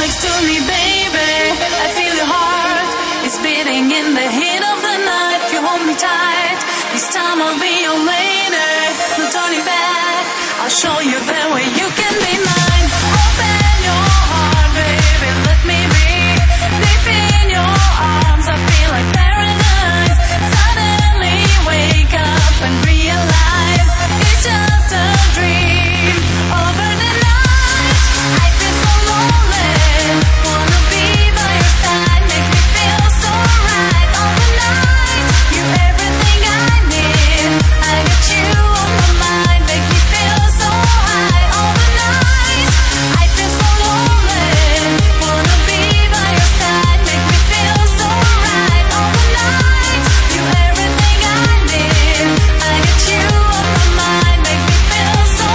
next to me, baby. I feel your heart, it's beating in the heat of the night. You hold me tight, this time I'll be your lady. No turning back, I'll show you the way you can be mine. Open your heart, baby, let me be. Deep in your arms, I feel like paradise. Suddenly wake up and realize it's just a dream. Over the night, I feel so lonely. Wanna be by your side, make me feel so right. All the night, you're everything I need. I got you on my mind, make me feel so high. All the night, I feel so lonely. Wanna be by your side, make me feel so right. All the night, you're everything I need. I got you on my mind, make me feel so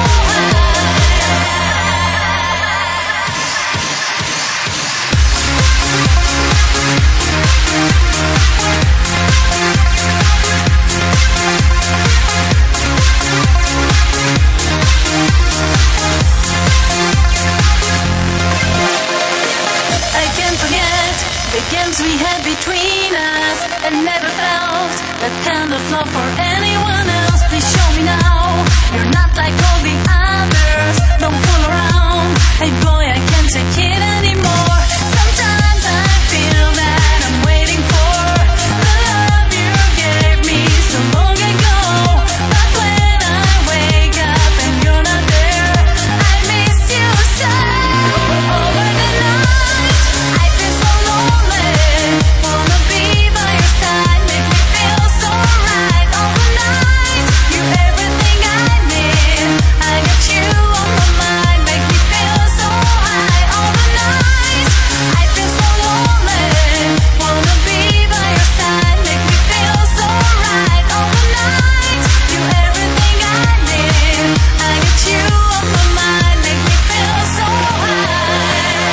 I can't forget the games we had between us, and never felt that kind of love for anyone else. Please show me now, you're not like all the others. Don't fool around, hey boy, I can't take it anymore. Sometimes I feel that I'm waiting for the love you gave me so long ago. But when I wake up and you're not there, I miss you so. Over the night, I feel so lonely. Wanna be by your side, make me feel so right. All the night, you're everything I need. I got you on my mind, make me feel so high. All the night, I feel so lonely. Wanna be by your side, make me feel so right. All the night, you're everything I need. I got you on my mind, make me feel so high.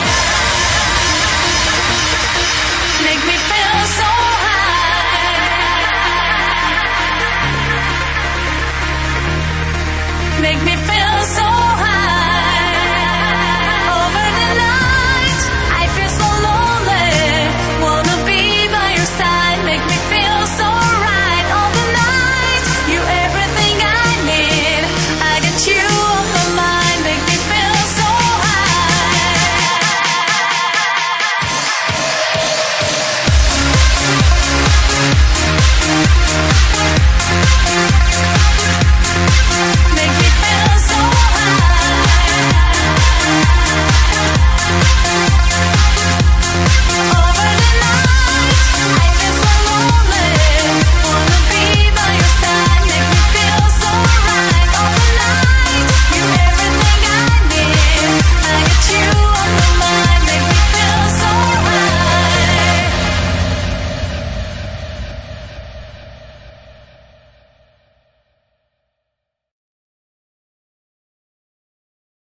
Make me feel so high. Make me feel